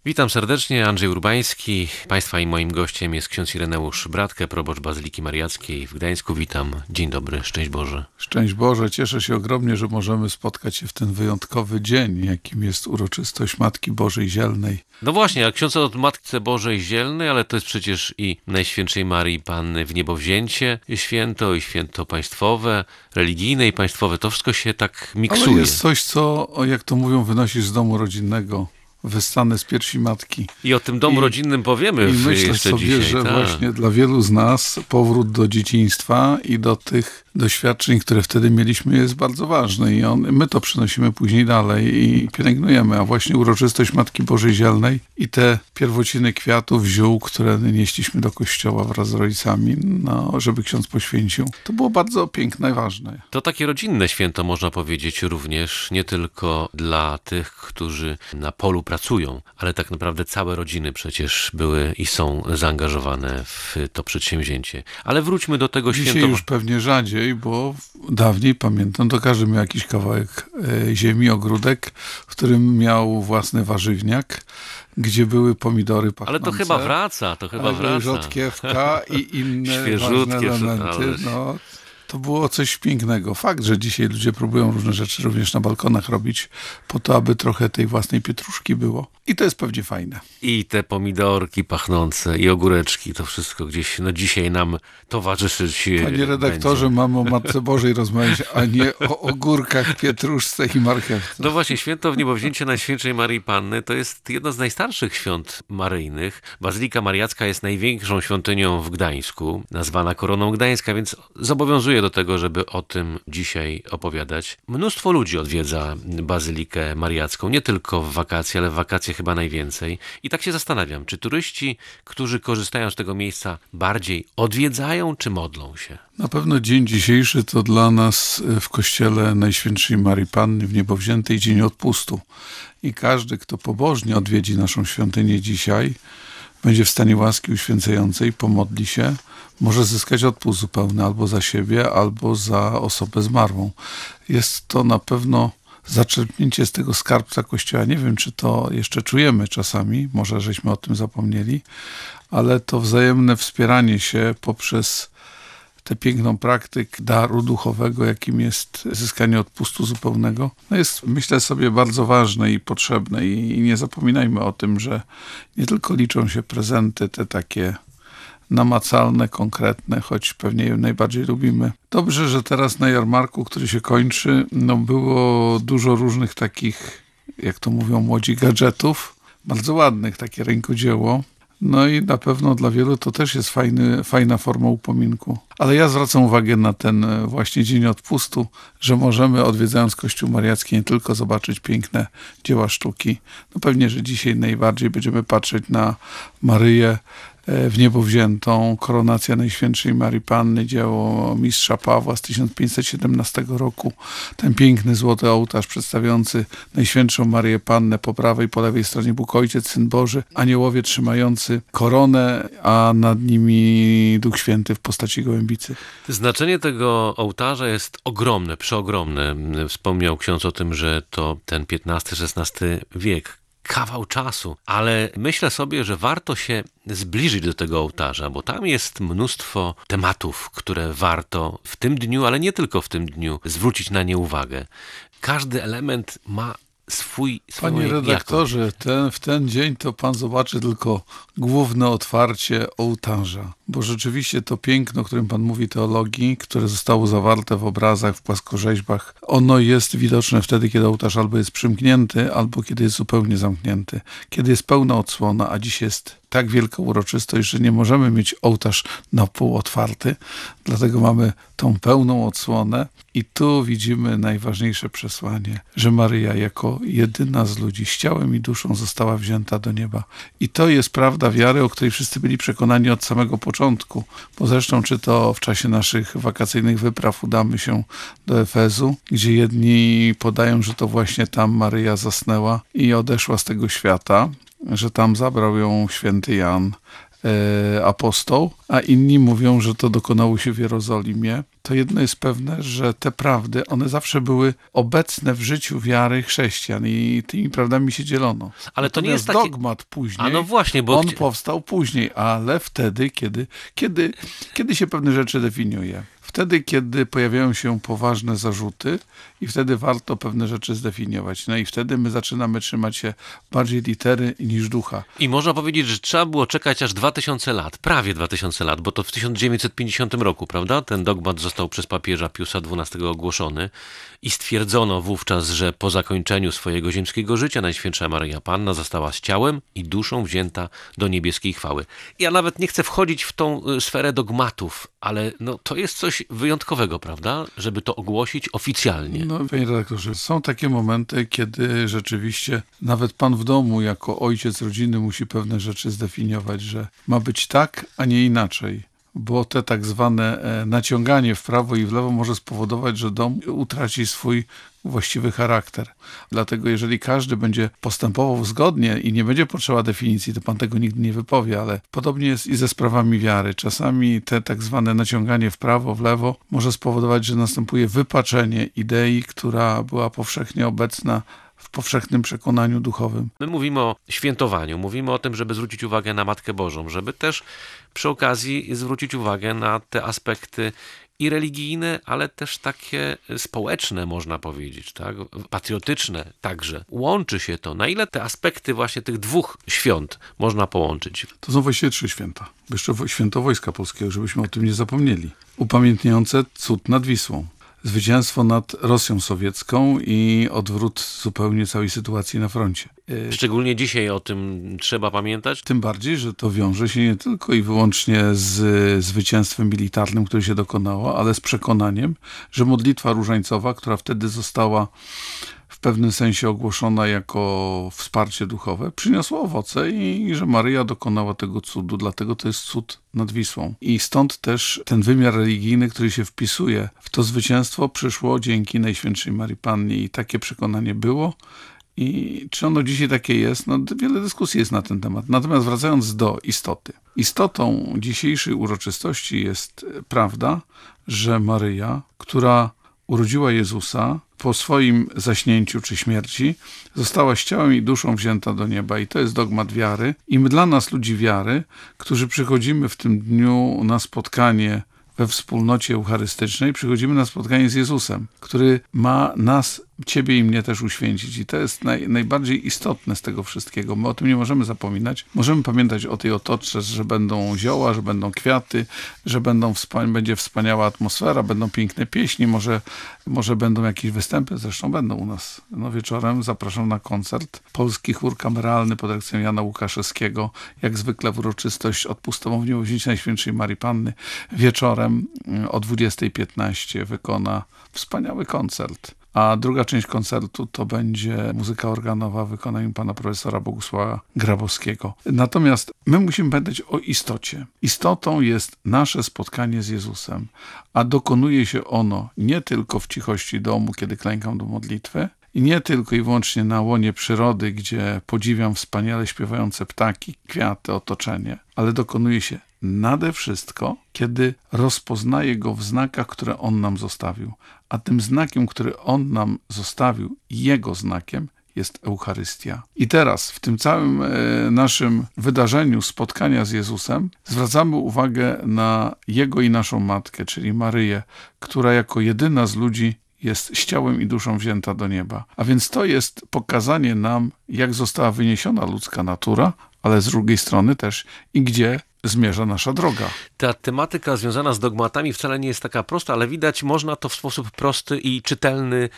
Witam serdecznie, Andrzej Urbański. Państwa i moim gościem jest ksiądz Ireneusz Bratkę, proboszcz Bazyliki Mariackiej w Gdańsku. Witam. Dzień dobry, szczęść Boże. Szczęść Boże, cieszę się ogromnie, że możemy spotkać się w ten wyjątkowy dzień, jakim jest uroczystość Matki Bożej Zielnej. No właśnie, a ksiądz od Matce Bożej Zielnej, ale to jest przecież i Najświętszej Marii Panny Wniebowzięcie święto i święto państwowe, religijne i państwowe. To wszystko się tak miksuje. Ale jest coś, co, jak to mówią, wynosisz z domu rodzinnego. Wystane z piersi matki. I o tym domu rodzinnym powiemy myślę jeszcze sobie, dzisiaj. że właśnie dla wielu z nas powrót do dzieciństwa i do tych doświadczeń, które wtedy mieliśmy, jest bardzo ważny i my to przenosimy później dalej i pielęgnujemy, a właśnie uroczystość Matki Bożej Zielnej i te pierwociny kwiatów, ziół, które nieśliśmy do kościoła wraz z rodzicami, żeby ksiądz poświęcił, to było bardzo piękne i ważne. To takie rodzinne święto, można powiedzieć, również nie tylko dla tych, którzy na polu pracują, ale tak naprawdę całe rodziny przecież były i są zaangażowane w to przedsięwzięcie. Ale wróćmy do tego święta. Dzisiaj już pewnie rzadziej, bo dawniej, pamiętam, to każdy miał jakiś kawałek ziemi, ogródek, w którym miał własny warzywniak, gdzie były pomidory pachnące. Ale to chyba wrzaca. Rzodkiewka i inne ważne elementy. To było coś pięknego. Fakt, że dzisiaj ludzie próbują różne rzeczy również na balkonach robić, po to, aby trochę tej własnej pietruszki było. I to jest pewnie fajne. I te pomidorki pachnące, i ogóreczki, to wszystko gdzieś, dzisiaj nam towarzyszyć Panie redaktorze, będzie. mamy o Matce Bożej rozmawiać, a nie o ogórkach, pietruszce i marchewce. No właśnie, święto Wniebowzięcia Najświętszej Marii Panny to jest jedno z najstarszych świąt maryjnych. Bazylika Mariacka jest największą świątynią w Gdańsku, nazwana Koroną Gdańska, więc zobowiązuje do tego, żeby o tym dzisiaj opowiadać. Mnóstwo ludzi odwiedza Bazylikę Mariacką, nie tylko w wakacje, ale w wakacje chyba najwięcej. I tak się zastanawiam, czy turyści, którzy korzystają z tego miejsca, bardziej odwiedzają, czy modlą się? Na pewno dzień dzisiejszy to dla nas w kościele Najświętszej Marii Panny Wniebowziętej dzień odpustu. I każdy, kto pobożnie odwiedzi naszą świątynię dzisiaj, będzie w stanie łaski uświęcającej, pomodli się, może zyskać odpust zupełny albo za siebie, albo za osobę zmarłą. Jest to na pewno zaczerpnięcie z tego skarbca Kościoła. Nie wiem, czy to jeszcze czujemy czasami, może żeśmy o tym zapomnieli, ale to wzajemne wspieranie się poprzez tę piękną praktykę daru duchowego, jakim jest zyskanie odpustu zupełnego, jest, myślę sobie, bardzo ważne i potrzebne. I nie zapominajmy o tym, że nie tylko liczą się prezenty, te takie namacalne, konkretne, choć pewnie je najbardziej lubimy. Dobrze, że teraz na jarmarku, który się kończy, było dużo różnych takich, jak to mówią młodzi, gadżetów, bardzo ładnych, takie rękodzieło. No i na pewno dla wielu to też jest fajna forma upominku. Ale ja zwracam uwagę na ten właśnie dzień odpustu, że możemy, odwiedzając Kościół Mariacki, nie tylko zobaczyć piękne dzieła sztuki. No pewnie, że dzisiaj najbardziej będziemy patrzeć na Maryję Wniebowziętą, Koronacja Najświętszej Marii Panny, dzieło mistrza Pawła z 1517 roku. Ten piękny złoty ołtarz przedstawiający Najświętszą Marię Pannę, po prawej i po lewej stronie Bóg Ojciec, Syn Boży, aniołowie trzymający koronę, a nad nimi Duch Święty w postaci gołębicy. Znaczenie tego ołtarza jest ogromne, przeogromne. Wspomniał ksiądz o tym, że to ten XV-XVI wiek. Kawał czasu, ale myślę sobie, że warto się zbliżyć do tego ołtarza, bo tam jest mnóstwo tematów, które warto w tym dniu, ale nie tylko w tym dniu, zwrócić na nie uwagę. Każdy element ma swoją Panie redaktorze, w ten dzień to pan zobaczy tylko główne otwarcie ołtarza, bo rzeczywiście to piękno, o którym pan mówi, teologii, które zostało zawarte w obrazach, w płaskorzeźbach, ono jest widoczne wtedy, kiedy ołtarz albo jest przymknięty, albo kiedy jest zupełnie zamknięty. Kiedy jest pełna odsłona, a dziś jest tak wielka uroczystość, że nie możemy mieć ołtarz na pół otwarty, dlatego mamy tą pełną odsłonę i tu widzimy najważniejsze przesłanie, że Maryja jako jedyna z ludzi z ciałem i duszą została wzięta do nieba. I to jest prawda wiary, o której wszyscy byli przekonani od samego początku, bo zresztą czy to w czasie naszych wakacyjnych wypraw udamy się do Efezu, gdzie jedni podają, że to właśnie tam Maryja zasnęła i odeszła z tego świata, że tam zabrał ją święty Jan, apostoł, a inni mówią, że to dokonało się w Jerozolimie, to jedno jest pewne, że te prawdy, one zawsze były obecne w życiu wiary chrześcijan i tymi prawdami się dzielono. Ale to nie jest Natomiast takie... dogmat później, A no właśnie, bo... on powstał później, ale wtedy, kiedy się pewne rzeczy definiuje. Wtedy, kiedy pojawiają się poważne zarzuty i wtedy warto pewne rzeczy zdefiniować. No i wtedy my zaczynamy trzymać się bardziej litery niż ducha. I można powiedzieć, że trzeba było czekać aż 2000 lat, prawie 2000 lat, bo to w 1950 roku, prawda? Ten dogmat został przez papieża Piusa XII ogłoszony i stwierdzono wówczas, że po zakończeniu swojego ziemskiego życia Najświętsza Maryja Panna została z ciałem i duszą wzięta do niebieskiej chwały. Ja nawet nie chcę wchodzić w tą sferę dogmatów, ale no, to jest coś wyjątkowego, prawda? Żeby to ogłosić oficjalnie. No, panie redaktorze, są takie momenty, kiedy rzeczywiście nawet pan w domu jako ojciec rodziny musi pewne rzeczy zdefiniować, że ma być tak, a nie inaczej. Bo te tak zwane naciąganie w prawo i w lewo może spowodować, że dom utraci swój właściwy charakter. Dlatego jeżeli każdy będzie postępował zgodnie i nie będzie potrzeba definicji, to pan tego nigdy nie wypowie, ale podobnie jest i ze sprawami wiary. Czasami te tak zwane naciąganie w prawo, w lewo może spowodować, że następuje wypaczenie idei, która była powszechnie obecna w powszechnym przekonaniu duchowym. My mówimy o świętowaniu, mówimy o tym, żeby zwrócić uwagę na Matkę Bożą, żeby też przy okazji zwrócić uwagę na te aspekty i religijne, ale też takie społeczne, można powiedzieć, tak? Patriotyczne także. Łączy się to. Na ile te aspekty właśnie tych dwóch świąt można połączyć? To są właściwie 3 święta. Jeszcze święto Wojska Polskiego, żebyśmy o tym nie zapomnieli. Upamiętniające cud nad Wisłą. Zwycięstwo nad Rosją sowiecką i odwrót zupełnie całej sytuacji na froncie. Szczególnie dzisiaj o tym trzeba pamiętać. Tym bardziej, że to wiąże się nie tylko i wyłącznie z zwycięstwem militarnym, które się dokonało, ale z przekonaniem, że modlitwa różańcowa, która wtedy została w pewnym sensie ogłoszona jako wsparcie duchowe, przyniosła owoce i że Maryja dokonała tego cudu, dlatego to jest cud nad Wisłą. I stąd też ten wymiar religijny, który się wpisuje w to zwycięstwo, przyszło dzięki Najświętszej Maryi Pannie i takie przekonanie było. I czy ono dzisiaj takie jest? No, wiele dyskusji jest na ten temat. Natomiast wracając do istoty. Istotą dzisiejszej uroczystości jest prawda, że Maryja, która urodziła Jezusa, po swoim zaśnięciu czy śmierci została z ciałem i duszą wzięta do nieba i to jest dogmat wiary. I my dla nas, ludzi wiary, którzy przychodzimy w tym dniu na spotkanie we wspólnocie eucharystycznej, przychodzimy na spotkanie z Jezusem, który ma nas, ciebie i mnie też uświęcić. I to jest najbardziej istotne z tego wszystkiego. My o tym nie możemy zapominać. Możemy pamiętać o tej otoczce, że będą zioła, że będą kwiaty, że będzie wspaniała atmosfera, będą piękne pieśni, może będą jakieś występy, zresztą będą u nas. No, wieczorem zapraszam na koncert. Polski chór kameralny pod dyrekcją Jana Łukaszewskiego, jak zwykle w uroczystość odpustową w niebowzięcia Najświętszej Marii Panny. Wieczorem o 20:15 wykona wspaniały koncert. A druga część koncertu to będzie muzyka organowa w wykonaniu pana profesora Bogusława Grabowskiego. Natomiast my musimy pamiętać o istocie. Istotą jest nasze spotkanie z Jezusem, a dokonuje się ono nie tylko w cichości domu, kiedy klękam do modlitwy, i nie tylko i wyłącznie na łonie przyrody, gdzie podziwiam wspaniale śpiewające ptaki, kwiaty, otoczenie, ale dokonuje się nade wszystko, kiedy rozpoznaję go w znakach, które on nam zostawił. A tym znakiem, który on nam zostawił, jego znakiem, jest Eucharystia. I teraz w tym całym naszym wydarzeniu spotkania z Jezusem zwracamy uwagę na jego i naszą matkę, czyli Maryję, która jako jedyna z ludzi jest z ciałem i duszą wzięta do nieba. A więc to jest pokazanie nam, jak została wyniesiona ludzka natura, ale z drugiej strony też i gdzie zmierza nasza droga. Ta tematyka związana z dogmatami wcale nie jest taka prosta, ale widać, można to w sposób prosty i czytelny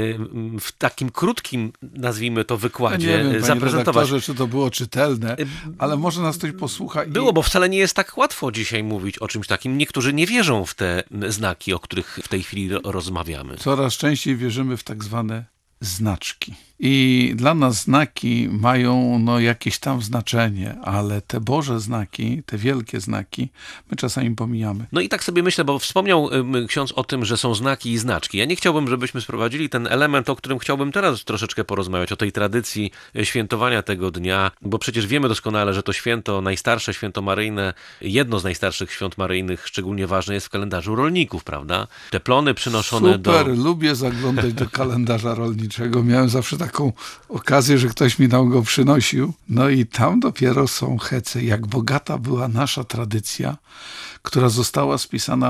w takim krótkim, nazwijmy to, wykładzie ja nie wiem, zaprezentować. Czy to było czytelne, ale może nas ktoś posłucha. Było, bo wcale nie jest tak łatwo dzisiaj mówić o czymś takim. Niektórzy nie wierzą w te znaki, o których w tej chwili rozmawiamy. Coraz częściej wierzymy w tak zwane znaczki. I dla nas znaki mają jakieś tam znaczenie, ale te Boże znaki, te wielkie znaki, my czasami pomijamy. No i tak sobie myślę, bo wspomniał ksiądz o tym, że są znaki i znaczki. Ja nie chciałbym, żebyśmy sprowadzili ten element, o którym chciałbym teraz troszeczkę porozmawiać, o tej tradycji świętowania tego dnia, bo przecież wiemy doskonale, że to święto, najstarsze święto maryjne, jedno z najstarszych świąt maryjnych, szczególnie ważne jest w kalendarzu rolników, prawda? Te plony przynoszone Super, lubię zaglądać do kalendarza rolniczego. Miałem zawsze taką okazję, że ktoś mi tam go przynosił. No i tam dopiero są hece, jak bogata była nasza tradycja, która została spisana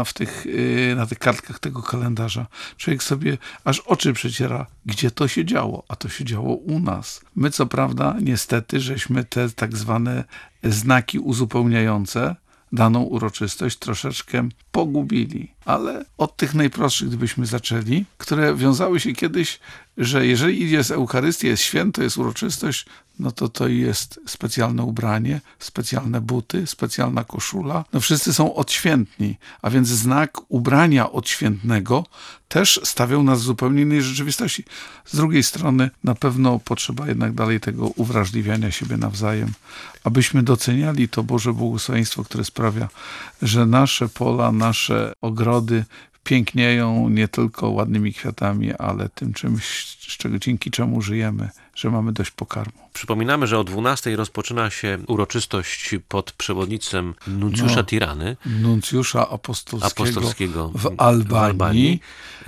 na tych kartkach tego kalendarza. Człowiek sobie aż oczy przeciera, gdzie to się działo, a to się działo u nas. My co prawda, niestety, żeśmy te tak zwane znaki uzupełniające daną uroczystość troszeczkę pogubili. Ale od tych najprostszych gdybyśmy zaczęli, które wiązały się kiedyś, że jeżeli idzie z Eucharystii, jest święto, jest uroczystość, no to jest specjalne ubranie, specjalne buty, specjalna koszula. No wszyscy są odświętni, a więc znak ubrania odświętnego też stawiał nas w zupełnie innej rzeczywistości. Z drugiej strony na pewno potrzeba jednak dalej tego uwrażliwiania siebie nawzajem, abyśmy doceniali to Boże błogosławieństwo, które sprawia, że nasze pola, nasze ogrody pięknieją nie tylko ładnymi kwiatami, ale tym czymś, dzięki czemu żyjemy, że mamy dość pokarmu. Przypominamy, że o 12 rozpoczyna się uroczystość pod przewodnictwem nuncjusza Tirany. Nuncjusza apostolskiego w Albanii. Albanii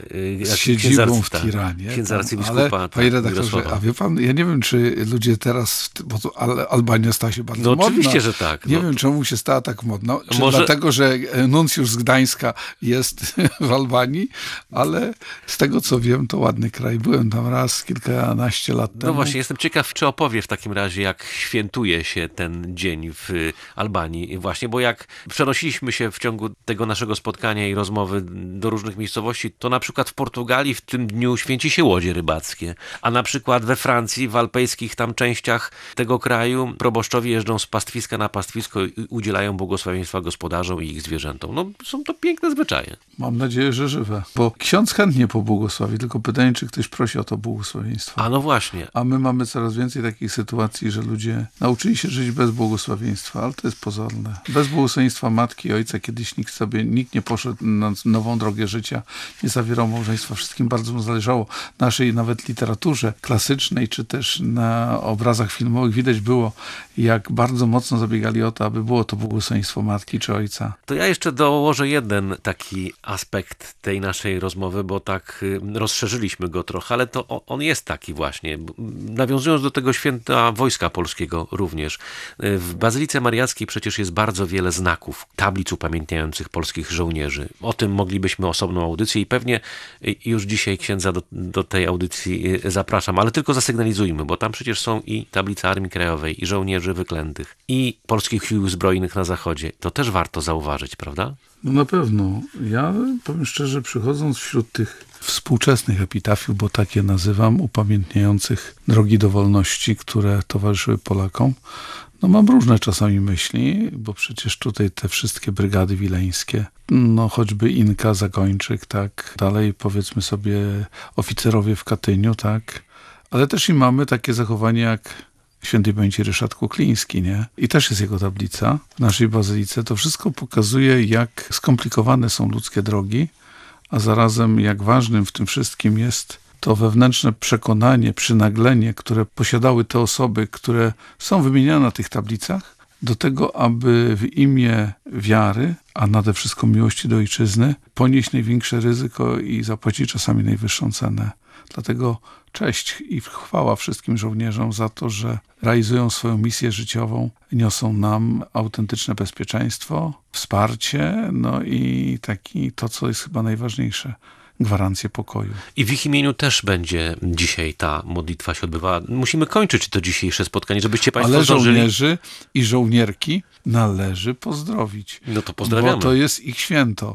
z siedzibą w Tiranie. Księdza arcybiskupa. Panie redaktorze, a wie pan, ja nie wiem, czy ludzie teraz, bo to Albania stała się bardzo modna. Oczywiście, że tak. Nie wiem, czemu się stała tak modna. Czy dlatego, że nuncjusz z Gdańska jest w Albanii, ale z tego, co wiem, to ładny kraj. Byłem tam raz, kilkanaście lat temu. No właśnie, jestem ciekaw, czy opowie w takim razie, jak świętuje się ten dzień w Albanii. Właśnie, bo jak przenosiliśmy się w ciągu tego naszego spotkania i rozmowy do różnych miejscowości, to na przykład w Portugalii w tym dniu święci się łodzie rybackie, a na przykład we Francji, w alpejskich tam częściach tego kraju proboszczowie jeżdżą z pastwiska na pastwisko i udzielają błogosławieństwa gospodarzom i ich zwierzętom. No, są to piękne zwyczaje. Mam nadzieję, że żywe. Bo ksiądz chętnie pobłogosławi, tylko pytanie, czy ktoś prosi o to błogosławieństwo. A no właśnie. A my mamy coraz więcej takich sytuacji, że ludzie nauczyli się żyć bez błogosławieństwa, ale to jest pozorne. Bez błogosławieństwa matki i ojca kiedyś nikt nie poszedł na nową drogę życia, nie zawierał małżeństwa. Wszystkim bardzo mu zależało. Naszej nawet literaturze klasycznej, czy też na obrazach filmowych widać było, jak bardzo mocno zabiegali o to, aby było to błogosławieństwo matki czy ojca. To ja jeszcze dołożę jeden taki aspekt tej naszej rozmowy, bo tak rozszerzyliśmy go trochę, ale to on jest taki właśnie. Nawiązując do tego święta Wojska Polskiego również. W Bazylice Mariackiej przecież jest bardzo wiele znaków, tablic upamiętniających polskich żołnierzy. O tym moglibyśmy osobną audycję i pewnie już dzisiaj księdza do tej audycji zapraszam, ale tylko zasygnalizujmy, bo tam przecież są i tablice Armii Krajowej, i żołnierzy wyklętych, i polskich sił zbrojnych na zachodzie. To też warto zauważyć, prawda? No na pewno. Ja powiem szczerze, przychodząc wśród tych współczesnych epitafiów, bo tak je nazywam, upamiętniających drogi do wolności, które towarzyszyły Polakom, no mam różne czasami myśli, bo przecież tutaj te wszystkie brygady wileńskie, no choćby Inka, Zagończyk, tak, dalej powiedzmy sobie oficerowie w Katyniu, tak, ale też i mamy takie zachowania jak świętej pamięci Ryszard Kukliński, nie? I też jest jego tablica w naszej bazylice. To wszystko pokazuje, jak skomplikowane są ludzkie drogi, a zarazem jak ważnym w tym wszystkim jest to wewnętrzne przekonanie, przynaglenie, które posiadały te osoby, które są wymieniane na tych tablicach, do tego, aby w imię wiary, a nade wszystko miłości do ojczyzny, ponieść największe ryzyko i zapłacić czasami najwyższą cenę. Dlatego cześć i chwała wszystkim żołnierzom za to, że realizują swoją misję życiową, niosą nam autentyczne bezpieczeństwo, wsparcie, no i to, co jest chyba najważniejsze, gwarancję pokoju. I w ich imieniu też będzie dzisiaj ta modlitwa się odbywała. Musimy kończyć to dzisiejsze spotkanie, żebyście państwo Ale zdążyli. żołnierzy i żołnierki należy pozdrowić. No to pozdrawiamy. Bo to jest ich święto.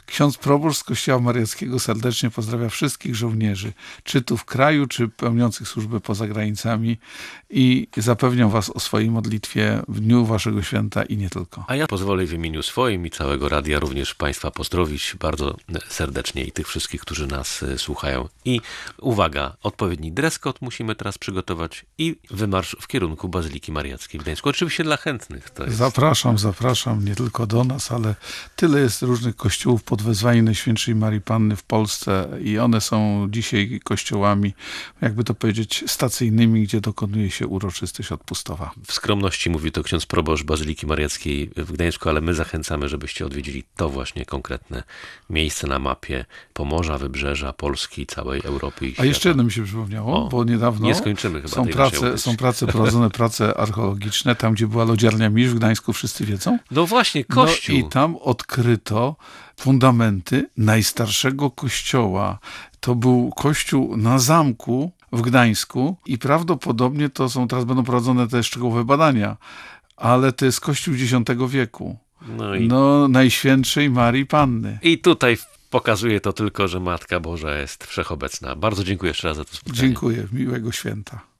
Ksiądz proboszcz z Kościoła Mariackiego serdecznie pozdrawia wszystkich żołnierzy, czy tu w kraju, czy pełniących służbę poza granicami i zapewniam was o swojej modlitwie w dniu waszego święta i nie tylko. A ja pozwolę w imieniu swoim i całego radia również Państwa pozdrowić bardzo serdecznie i tych wszystkich, którzy nas słuchają. I uwaga, odpowiedni dress code musimy teraz przygotować i wymarsz w kierunku Bazyliki Mariackiej w Gdańsku. Oczywiście dla chętnych. To jest... Zapraszam, nie tylko do nas, ale tyle jest różnych kościołów pod wezwaniem Najświętszej Marii Panny w Polsce i one są dzisiaj kościołami, jakby to powiedzieć, stacyjnymi, gdzie dokonuje się uroczystość odpustowa. W skromności mówi to ksiądz proboszcz Bazyliki Mariackiej w Gdańsku, ale my zachęcamy, żebyście odwiedzili to właśnie konkretne miejsce na mapie Pomorza, Wybrzeża, Polski, całej Europy i świata. A jeszcze jedno mi się przypomniało, bo niedawno nie skończymy chyba są prace prowadzone, prace archeologiczne, tam gdzie była lodziarnia Misz w Gdańsku, wszyscy wiedzą? No właśnie, kościół. No i tam odkryto fundamenty najstarszego kościoła. To był kościół na zamku w Gdańsku i prawdopodobnie teraz będą prowadzone te szczegółowe badania, ale to jest kościół X wieku. Najświętszej Marii Panny. I tutaj pokazuje to tylko, że Matka Boża jest wszechobecna. Bardzo dziękuję jeszcze raz za to spotkanie. Dziękuję, miłego święta.